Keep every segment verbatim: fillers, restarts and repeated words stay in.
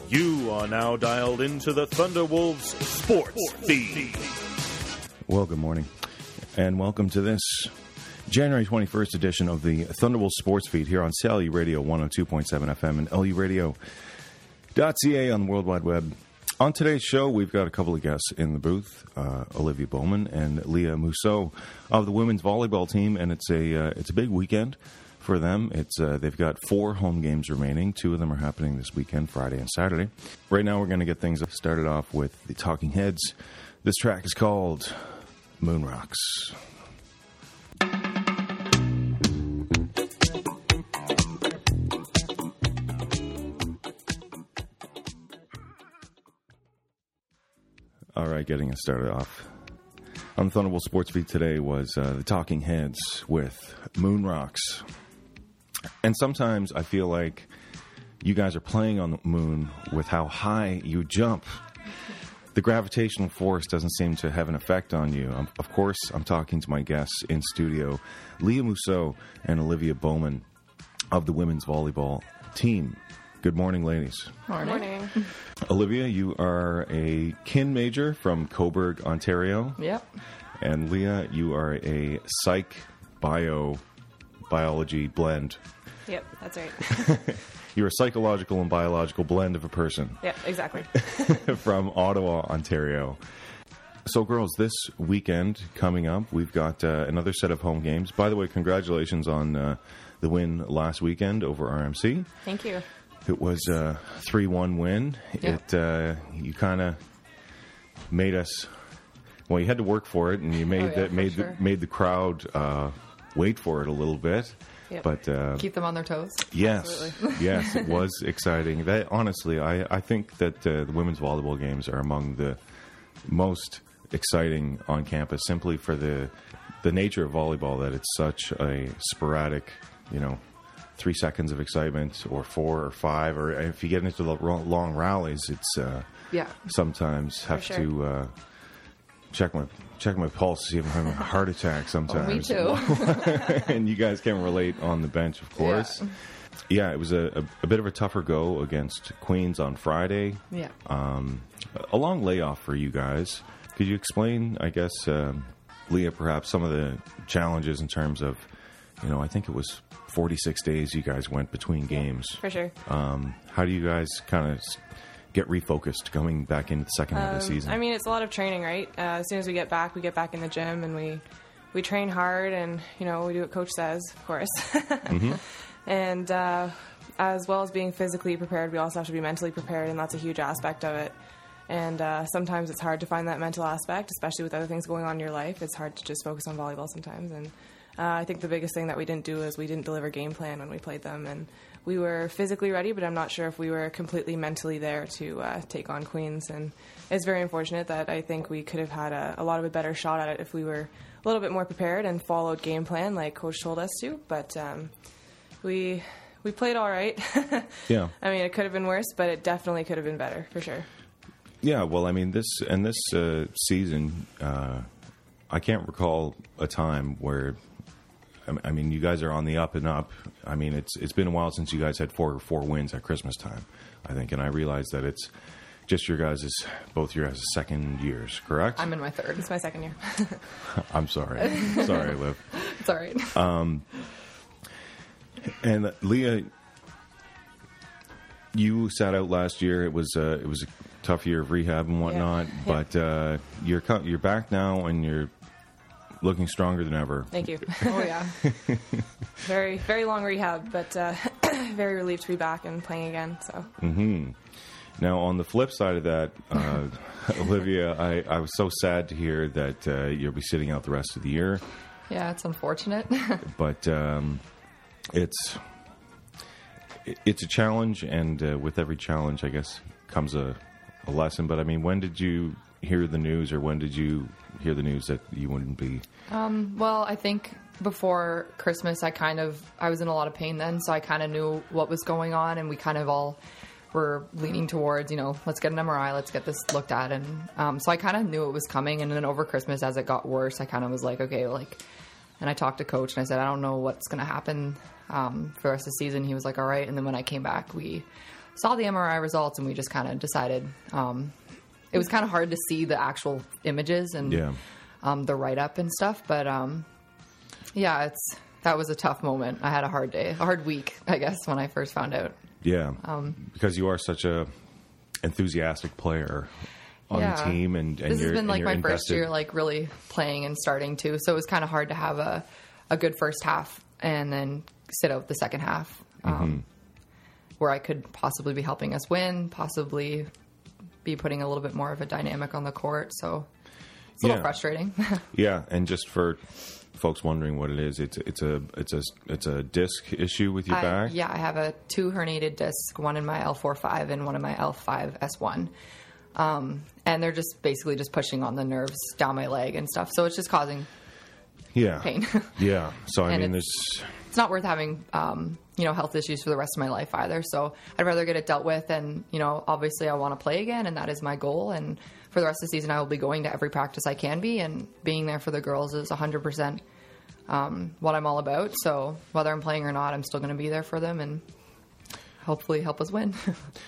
You are now dialed into the Thunderwolves Sports Feed. Well, good morning, and welcome to this January twenty-first edition of the Thunderwolves Sports Feed here on C L U Radio one oh two point seven F M and L U radio dot C A on the World Wide Web. On today's show, we've got a couple of guests in the booth, uh, Olivia Bowman and Leah Mousseau of the women's volleyball team, and it's a uh, it's a big weekend for them. It's uh, they've got four home games remaining. Two of them are happening this weekend, Friday and Saturday. Right now, we're going to get things started off with the Talking Heads. This track is called Moon Rocks. All right, getting us started off on the Thunderbolt Sports Feed today was uh, the Talking Heads with Moon Rocks. And sometimes I feel like you guys are playing on the moon with how high you jump. The gravitational force doesn't seem to have an effect on you. Um, of course, I'm talking to my guests in studio, Leah Mousseau and Olivia Bowman of the women's volleyball team. Good morning, ladies. Morning. Morning. Olivia, you are a kin major from Cobourg, Ontario. Yep. And Leah, you are a psych bio biology blend. Yep, that's right. You're a psychological and biological blend of a person. Yeah, exactly. From Ottawa, Ontario. So, girls, this weekend coming up, we've got uh, another set of home games. By the way, congratulations on uh, the win last weekend over R M C. Thank you. It was a three one win. Yep. It uh, you kind of made us. Well, you had to work for it, and you made oh, yeah, the made sure. the, made the crowd uh, wait for it a little bit. Yep. But uh, keep them on their toes. Yes, yes, it was exciting. That honestly, I I think that uh, the women's volleyball games are among the most exciting on campus, simply for the the nature of volleyball, that it's such a sporadic, you know. Three seconds of excitement, or four or five, or if you get into the long rallies, it's uh, yeah. sometimes have sure. to uh, check my check my pulse to see if I'm having a heart attack sometimes. Oh, me too. And you guys can relate on the bench, of course. Yeah, yeah it was a, a, a bit of a tougher go against Queens on Friday. Yeah. Um, a long layoff for you guys. Could you explain, I guess, um, Leah, perhaps some of the challenges in terms of, you know, I think it was forty-six days you guys went between games. For sure. Um, how do you guys kind of get refocused going back into the second half um, of the season? I mean, it's a lot of training, right? Uh, as soon as we get back, we get back in the gym and we we train hard, and you know we do what Coach says, of course. mm-hmm. And uh, as well as being physically prepared, we also have to be mentally prepared, and that's a huge aspect of it. And uh, sometimes it's hard to find that mental aspect, especially with other things going on in your life. It's hard to just focus on volleyball sometimes, and Uh, I think the biggest thing that we didn't do is we didn't deliver game plan when we played them, and we were physically ready, but I'm not sure if we were completely mentally there to uh, take on Queens. And it's very unfortunate that I think we could have had a, a lot of a better shot at it if we were a little bit more prepared and followed game plan like Coach told us to. But um, we we played all right. Yeah. I mean, it could have been worse, but it definitely could have been better for sure. Yeah. Well, I mean, this and this uh, season, uh, I can't recall a time where. I mean, you guys are on the up and up. I mean, it's it's been a while since you guys had four four wins at Christmas time, I think, and I realize that it's just your guys' both your guys' second years, correct? I'm in my third. It's my second year. I'm sorry, sorry, Liv. It's all right. Um, and Leah, you sat out last year. It was uh, it was a tough year of rehab and whatnot, yeah. but uh, you're you're back now and you're looking stronger than ever. Thank you. Oh, yeah. very, very long rehab, but uh, very relieved to be back and playing again. So. Mm-hmm. Now, on the flip side of that, uh, Olivia, I, I was so sad to hear that uh, you'll be sitting out the rest of the year. Yeah, it's unfortunate. But um, it's it's a challenge, and uh, with every challenge, I guess, comes a, a lesson. But, I mean, when did you hear the news, or when did you hear the news that you wouldn't be? Um, well, I think before Christmas, I kind of, I was in a lot of pain then, so I kind of knew what was going on, and we kind of all were leaning towards, you know, let's get an M R I, let's get this looked at, and um, so I kind of knew it was coming, and then over Christmas, as it got worse, I kind of was like, okay, like, and I talked to Coach, and I said, I don't know what's going to happen um, for the rest of the season. He was like, all right, and then when I came back, we saw the M R I results, and we just kind of decided um, it was kind of hard to see the actual images and Yeah. um, the write-up and stuff. But, um, yeah, it's that was a tough moment. I had a hard day, a hard week, I guess, when I first found out. Yeah. Um, because you are such a enthusiastic player on Yeah. the team, and, and This you're has been and like you're my invested. first year, like really playing and starting too. So it was kind of hard to have a, a good first half and then sit out the second half, um, Mm-hmm. where I could possibly be helping us win, possibly be putting a little bit more of a dynamic on the court. So it's a little Yeah. frustrating. Yeah, and just for folks wondering what it is, it's it's a it's a it's a disc issue with your I, back. yeah, I have a two herniated disc, one in my L four five and one in my L five S one. Um, and they're just basically just pushing on the nerves down my leg and stuff. So it's just causing Yeah. pain. Yeah. So I And mean, it's- there's It's not worth having, um, you know, health issues for the rest of my life either. So I'd rather get it dealt with. And, you know, obviously I want to play again, and that is my goal. And for the rest of the season, I will be going to every practice I can be, and being there for the girls is one hundred percent um, what I'm all about. So whether I'm playing or not, I'm still going to be there for them and hopefully help us win.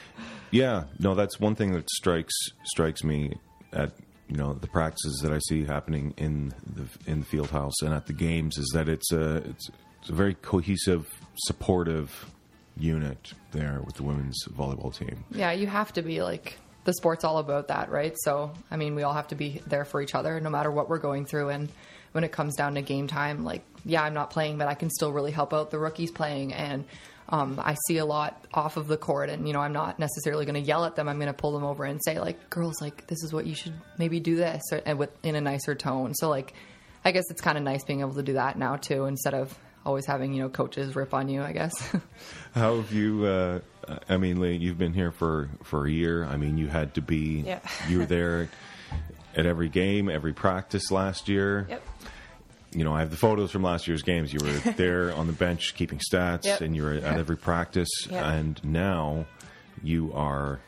yeah. No, that's one thing that strikes strikes me at you know the practices that I see happening in the in the field house and at the games is that it's a it's, it's a very cohesive, supportive unit there with the women's volleyball team. Yeah, you have to be like, the sport's all about that, right? So, I mean, we all have to be there for each other no matter what we're going through. And when it comes down to game time, like, yeah, I'm not playing, but I can still really help out the rookies playing. And um, I see a lot off of the court, and, you know, I'm not necessarily going to yell at them. I'm going to pull them over and say, like, girls, like, this is what you should maybe do this, or, and with in a nicer tone. So, like, I guess it's kind of nice being able to do that now, too, instead of always having, you know, coaches rip on you, I guess. How have you? Uh, I mean, Lee, you've been here for, for a year. I mean, you had to be. Yeah. You were there at every game, every practice last year. Yep. You know, I have the photos from last year's games. You were there on the bench keeping stats, Yep. and you were at every practice. Yep. And now you are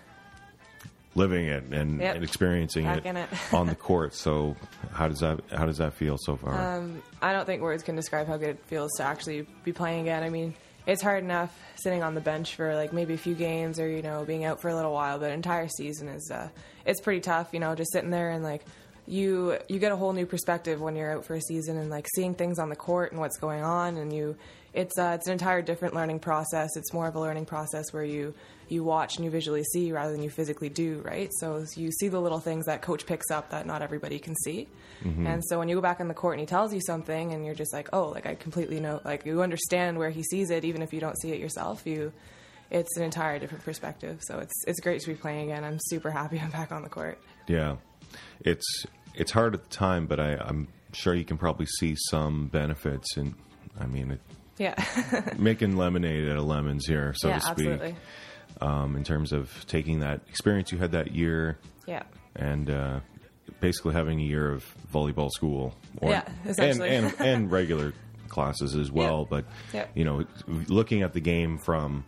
living it and, Yep. and experiencing Back it, in it. on the court. So, how does that how does that feel so far? Um, I don't think words can describe how good it feels to actually be playing again. I mean, it's hard enough sitting on the bench for like maybe a few games or, you know, being out for a little while, but an entire season is, uh, it's pretty tough, you know, just sitting there and like, you, you get a whole new perspective when you're out for a season and like seeing things on the court and what's going on, and you, it's, uh, it's an entire different learning process. It's more of a learning process where you, you watch and you visually see rather than you physically do, right? So you see the little things that coach picks up that not everybody can see. Mm-hmm. And so when you go back on the court and he tells you something and you're just like, oh, like I completely know, like you understand where he sees it, even if you don't see it yourself, you, it's an entire different perspective. So it's, it's great to be playing again. I'm super happy I'm back on the court. Yeah, it's it's hard at the time, but I, I'm sure you can probably see some benefits. And I mean, it, Yeah. making lemonade out of lemons here, so yeah, to speak. absolutely. Um, in terms of taking that experience you had that year Yeah. and uh, basically having a year of volleyball school, Yeah, essentially. and, and and regular classes as well. Yeah. But Yeah. you know, looking at the game from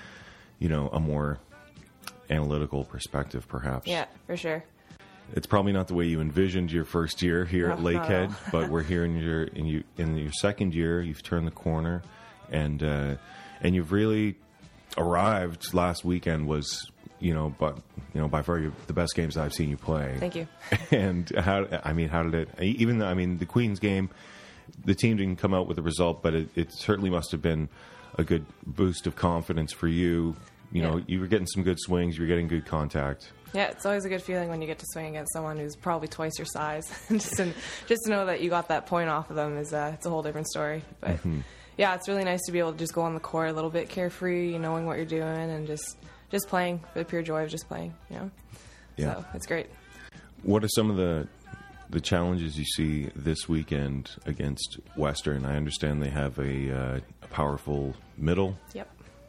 you know a more analytical perspective, perhaps. Yeah, for sure. It's probably not the way you envisioned your first year here at No, not at Lakehead, all. but we're here in your in you in your second year. You've turned the corner, and uh, and you've really arrived. Last weekend was you know, but you know by far your, the best games I've seen you play. Thank you. And how I mean, how did it? Even though, I mean, the Queens game, the team didn't come out with a result, but it, it certainly must have been a good boost of confidence for you. You know, Yeah. you were getting some good swings. You were getting good contact. Yeah, it's always a good feeling when you get to swing against someone who's probably twice your size. just to, just to know that you got that point off of them is uh, it's a whole different story. But Mm-hmm. yeah, it's really nice to be able to just go on the court a little bit carefree, knowing what you're doing, and just just playing for the pure joy of just playing. You know, Yeah. so it's great. What are some of the the challenges you see this weekend against Western? I understand they have a, uh, a powerful middle. Yep.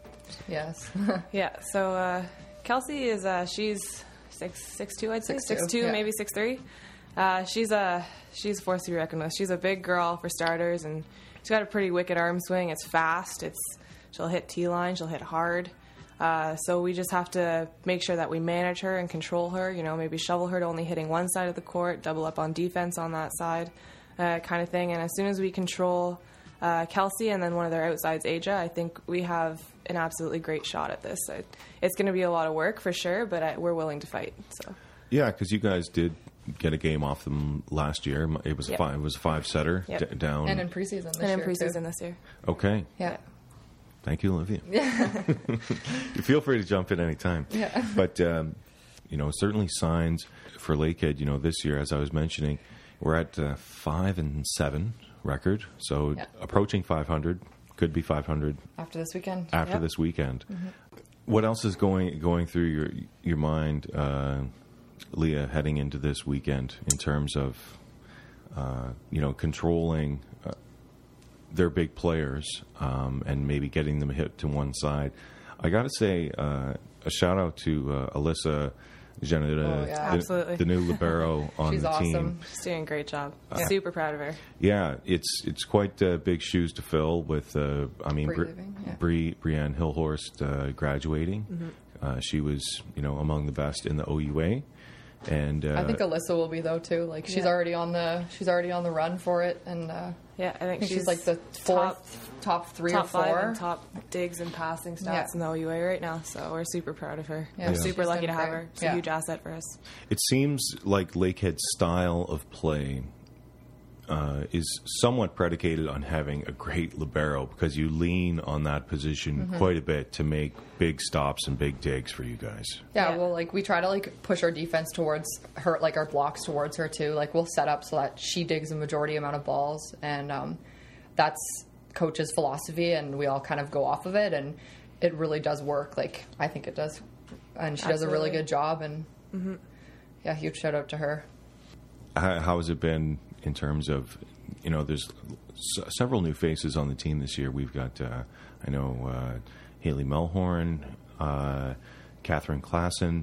Yes. Yeah. So uh, Kelsey is uh, she's six six two, I'd say Six two, six two, yeah. maybe six three. Uh, she's a she's a force to be reckoned with. She's a big girl for starters, and she's got a pretty wicked arm swing. It's fast. It's she'll hit T line. She'll hit hard. Uh, so we just have to make sure that we manage her and control her. You know, maybe shovel her to only hitting one side of the court, double up on defense on that side, uh, kind of thing. And as soon as we control uh, Kelsey and then one of their outsides, Aja, I think we have an absolutely great shot at this. So it's going to be a lot of work for sure, but I, we're willing to fight. So Yeah, because you guys did get a game off them last year. It was a Yep. five. It was a five setter Yep. d- down. And in preseason this and in year, preseason too. this year. Okay, Yeah. thank you, Olivia. You feel free to jump in anytime. Yeah. But um, you know, certainly signs for Lakehead. You know, this year, as I was mentioning, we're at uh, five and seven record, so Yeah. approaching five hundred. Could be five hundred After this weekend. after Yep. this weekend. Mm-hmm. What else is going going through your your mind, uh, Leah, heading into this weekend in terms of uh, you know controlling uh, their big players um, and maybe getting them hit to one side? I got to say uh, a shout out to uh, Alyssa Janetta, Oh, yeah. the, Absolutely. the new libero on She's the awesome. team. She's doing a great job. Yeah. Super proud of her. Yeah, it's it's quite uh, big shoes to fill. With uh, I mean, Bree Bri- leaving, yeah. Bree Brianne Hillhorst uh, graduating. Mm-hmm. Uh, she was you know among the best in the O U A, and uh, I think Alyssa will be though too. Like she's Yeah. already on the she's already on the run for it, and uh, Yeah, I think, I think she's, she's, like the fourth, top, three top or four. five and top digs and passing stats Yeah. in the O U A right now. So we're super proud of her. Yeah, We're she's super lucky to doing have great. her. It's a Yeah. huge asset for us. it seems like Lakehead's style of play uh, is somewhat predicated on having a great libero because you lean on that position Mm-hmm. quite a bit to make big stops and big digs for you guys. Yeah, Yeah. well, like we try to like push our defense towards her, like our blocks towards her too. Like we'll set up so that she digs a majority amount of balls, and um, that's coach's philosophy, and we all kind of go off of it, and it really does work. Like I think it does, and she does a really Absolutely. good job. And yeah, huge shout out to her. How, how has it been in terms of, you know, there's s- several new faces on the team this year. We've got, uh, I know, uh, Haley Melhorn, uh, Catherine Klassen,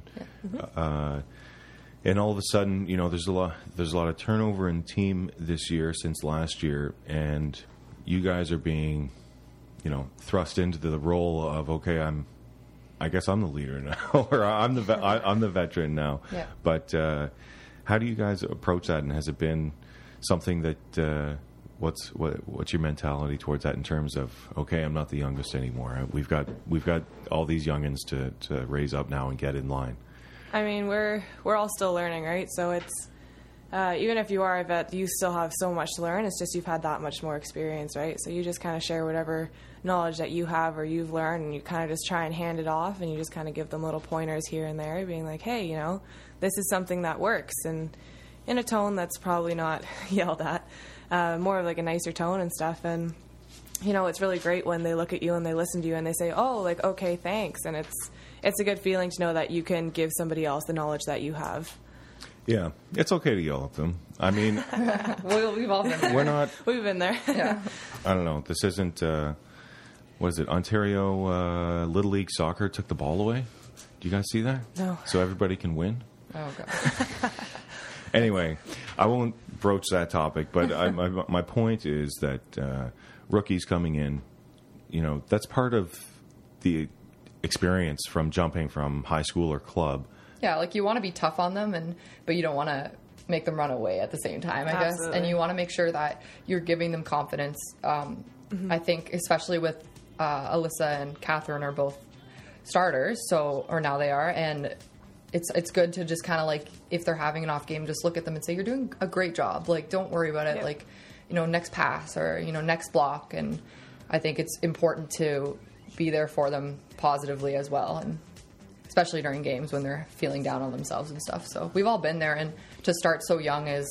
uh, and all of a sudden, you know, there's a lot, there's a lot of turnover in the team this year since last year, and you guys are being, you know, thrust into the role of, okay, I'm, I guess I'm the leader now, or I'm the ve- I, I'm the veteran now. Yeah. But uh, how do you guys approach that? And has it been something that uh, what's what, what's your mentality towards that in terms of, okay, I'm not the youngest anymore. We've got we've got all these youngins to, to raise up now and get in line. I mean, we're we're all still learning, right? So it's uh, even if you are a vet, you still have so much to learn. It's just you've had that much more experience, right? So you just kind of share whatever knowledge that you have or you've learned, and you kind of just try and hand it off, and you just kind of give them little pointers here and there, being like, hey, you know, this is something that works, and in a tone that's probably not yelled at, uh, more of like a nicer tone and stuff. And you know, it's really great when they look at you and they listen to you and they say, oh, like, okay, thanks. And it's it's a good feeling to know that you can give somebody else the knowledge that you have. Yeah, it's okay to yell at them. I mean, Well, we've all been there. we're not. We've been there. Yeah. I don't know. This isn't. Uh, what is it? Ontario uh, Little League Soccer took the ball away. Do you guys see that? No. So everybody can win. Oh god. Anyway, I won't broach that topic, but I, my, my point is that uh, rookies coming in, you know, that's part of the experience from jumping from high school or club. Yeah, like you want to be tough on them, and but you don't want to make them run away at the same time, I guess. Absolutely. And you want to make sure that you're giving them confidence. Um, I think, especially with uh, Alyssa and Catherine are both starters, so or now they are, and it's it's good to just kind of like if they're having an off game, just look at them and say you're doing a great job. Like don't worry about it. Yeah. Like you know next pass or you know next block, and I think it's important to be there for them positively as well, and especially during games when they're feeling down on themselves and stuff. So we've all been there, and to start so young is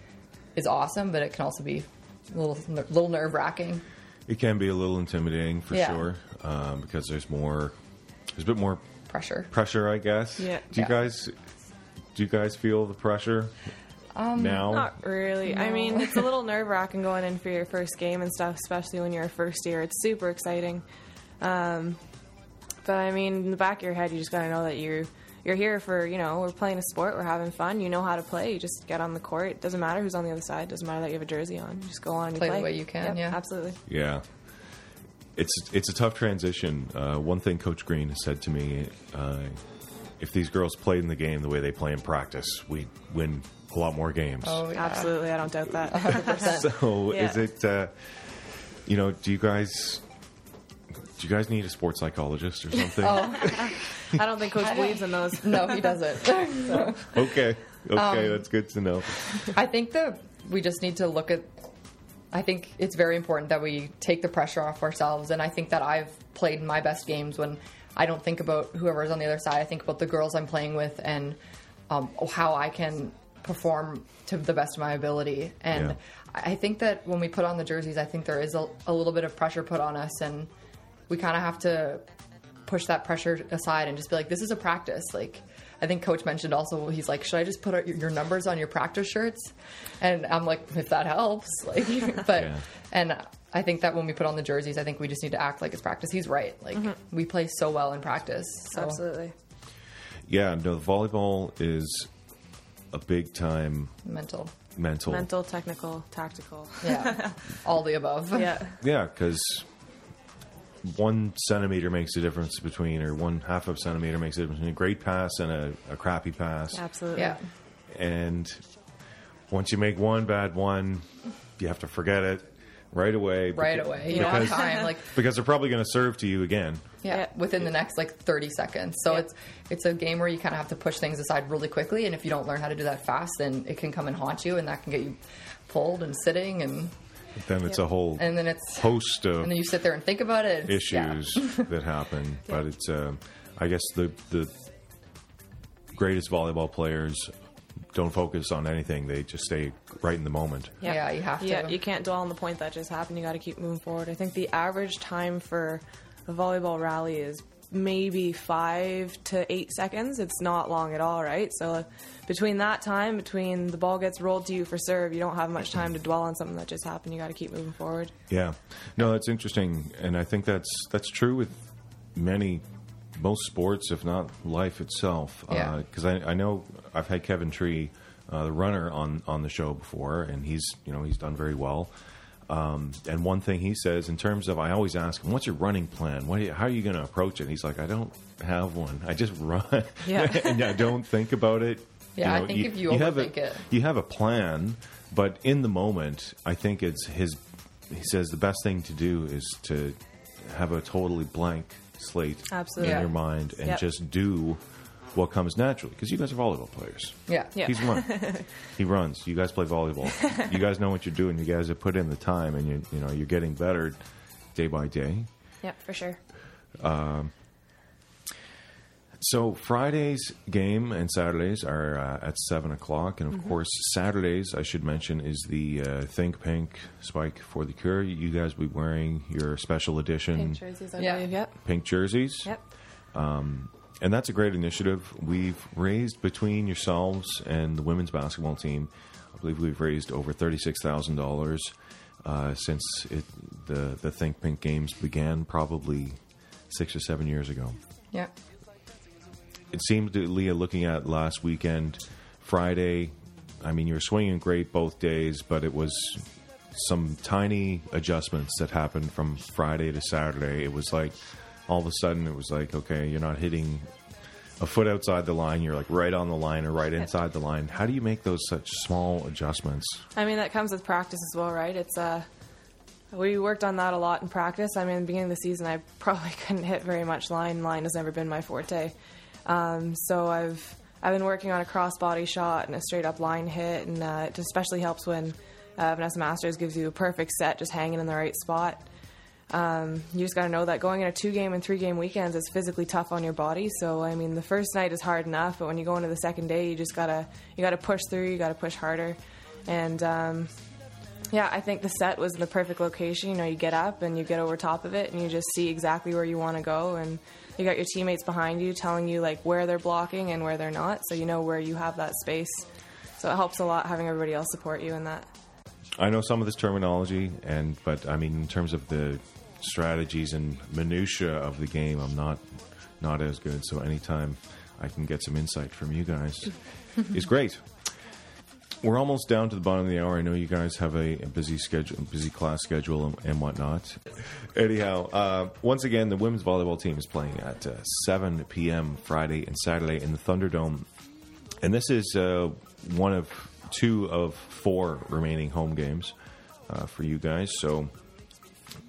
is awesome, but it can also be a little little nerve wracking. It can be a little intimidating for Yeah. sure um, because there's more, there's a bit more Pressure. pressure, I guess. Yeah. Do you Yeah. guys, do you guys feel the pressure Um, now? Not really. I No. mean, it's a little nerve wracking going in for your first game and stuff, especially when you're a first year. It's super exciting. Um, but I mean, in the back of your head, you just got to know that you're you're here for, you know, we're playing a sport, we're having fun. You know how to play. You just get on the court. It doesn't matter who's on the other side. It doesn't matter that you have a jersey on. You just go on and you Play play. the way you can, Yep, yeah. absolutely. Yeah. It's it's a tough transition. Uh, one thing Coach Green has said to me, uh, if these girls played in the game the way they play in practice, we'd win a lot more games. Oh, yeah. Absolutely. I don't doubt that. one hundred percent. So Yeah. is it, uh, you know, do you guys Do you guys need a sports psychologist or something? Oh, I don't think Coach believes in those. no, he doesn't. So, Okay. Okay, Um, that's good to know. I think that we just need to look at. I think it's very important that we take the pressure off ourselves, and I think that I've played my best games when I don't think about whoever's on the other side. I think about the girls I'm playing with and um, how I can perform to the best of my ability. And Yeah. I think that when we put on the jerseys, I think there is a, a little bit of pressure put on us, and we kind of have to push that pressure aside and just be like, this is a practice. Like, I think Coach mentioned also, he's like, should I just put your numbers on your practice shirts? And I'm like, if that helps. Like, but, Yeah. and I think that when we put on the jerseys, I think we just need to act like it's practice. He's right. Like, we play so well in practice. So. Absolutely. Yeah, no, the volleyball is a big time Mental. mental. Mental, technical, tactical. Yeah. All the above. Yeah. Yeah, because one centimeter makes a difference between, or one half of a centimeter makes a difference between a great pass and a, a crappy pass. Absolutely. Yeah. And once you make one bad one, you have to forget it right away. Right beca- away. You don't have Because, time. Like, because they're probably going to serve to you again. yeah, Yeah. within the next like thirty seconds. So Yeah. it's it's a game where you kind of have to push things aside really quickly, and if you don't learn how to do that fast, then it can come and haunt you, and that can get you pulled and sitting, and Then it's a whole and then it's host of and then you sit there and think about it. It's- yeah. issues that happen. But it's, uh, I guess, the the greatest volleyball players don't focus on anything. They just stay right in the moment. Yeah. Yeah, you have to. Yeah, you can't dwell on the point that just happened. You got to keep moving forward. I think the average time for a volleyball rally is maybe five to eight seconds. It's not long at all, right? So between that time, between the ball gets rolled to you for serve, you don't have much time to dwell on something that just happened. You got to keep moving forward. Yeah, no, that's interesting, and I think that's that's true with many, most sports, if not life itself. Yeah. Because I, I know I've had Kevin Tree, uh, the runner, on on the show before, and he's you know he's done very well. Um, and one thing he says in terms of, I always ask him, what's your running plan? What are you, how are you going to approach it? He's like, I don't have one. I just run. Yeah. And I don't think about it. Yeah, I think if you have a, overthink it. You have a plan, but in the moment, I think it's his, he says the best thing to do is to have a totally blank slate Absolutely. in Yeah. your mind and Yep. just do what comes naturally. Because you guys are volleyball players. Yeah. Yeah. He's run. He runs. You guys play volleyball. You guys know what you're doing. You guys have put in the time, and you you know you're getting better day by day. Yeah, for sure. So Friday's game and Saturdays are uh, at seven o'clock, and of course Saturdays, I should mention, is the uh, Think Pink Spike for the Cure. You guys will be wearing your special edition Pink jerseys, I Yeah. believe. Yep. pink jerseys. Yep. And that's a great initiative. We've raised, between yourselves and the women's basketball team, I believe we've raised over thirty-six thousand dollars uh, since it, the, the Think Pink Games began, probably six or seven years ago. Yeah. It seemed to, Leah, looking at last weekend, Friday, I mean, you were swinging great both days, but it was some tiny adjustments that happened from Friday to Saturday. It was like, all of a sudden, it was like, okay, you're not hitting a foot outside the line. You're like right on the line or right inside the line. How do you make those such small adjustments? I mean, that comes with practice as well, right? It's uh, we worked on that a lot in practice. I mean, at the beginning of the season, I probably couldn't hit very much line. Line has never been my forte. Um, so I've I've been working on a crossbody shot and a straight up line hit, and uh, it especially helps when uh, Vanessa Masters gives you a perfect set just hanging in the right spot. Um, you just got to know that going in a two game and three game weekends is physically tough on your body. So I mean, the first night is hard enough, but when you go into the second day, you just gotta you gotta push through. You gotta push harder, and um, yeah, I think the set was in the perfect location. You know, you get up and you get over top of it, and you just see exactly where you want to go, and you got your teammates behind you telling you like where they're blocking and where they're not, so you know where you have that space. So it helps a lot having everybody else support you in that. I know some of this terminology, and but I mean, in terms of the strategies and minutia of the game, I'm not not as good. So anytime I can get some insight from you guys is great. We're almost down to the bottom of the hour. I know you guys have a, a busy schedule, busy class schedule, and, and whatnot. Anyhow, uh, once again, the women's volleyball team is playing at uh, seven p.m. Friday and Saturday in the Thunderdome, and this is uh, one of two of four remaining home games uh, for you guys. So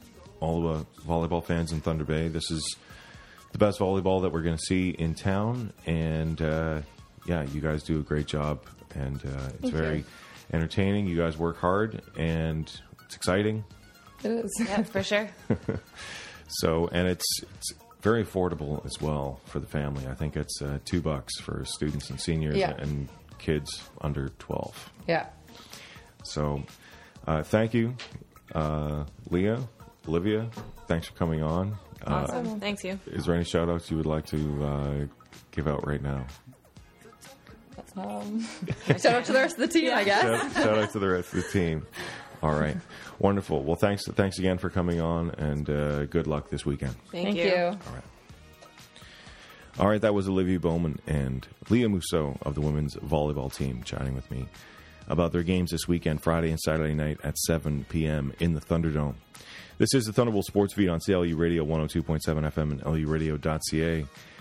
all the volleyball fans in Thunder Bay. This is the best volleyball that we're going to see in town, and uh, yeah, you guys do a great job, and uh, it's Thank very you. entertaining. You guys work hard, and it's exciting. It is. Yeah, for sure. So, and it's it's very affordable as well for the family. I think it's uh, two bucks for students and seniors Yeah. and kids under twelve. Yeah. So, uh, thank you, uh, Leah, Olivia. Thanks for coming on. Uh, Awesome. Thanks, you. Is there any shout outs you would like to uh, give out right now? Um, shout out to the rest of the team, I guess. Shout, shout out to the rest of the team. All right. Wonderful. Well, thanks thanks again for coming on, and uh, good luck this weekend. Thank, Thank you. you. All right. All right, that was Olivia Bowman and Leah Mousseau of the women's volleyball team chatting with me about their games this weekend, Friday and Saturday night at seven p.m. in the Thunderdome. This is the Thunderbolt Sports Feed on C L U Radio one oh two point seven F M and L U radio dot C A.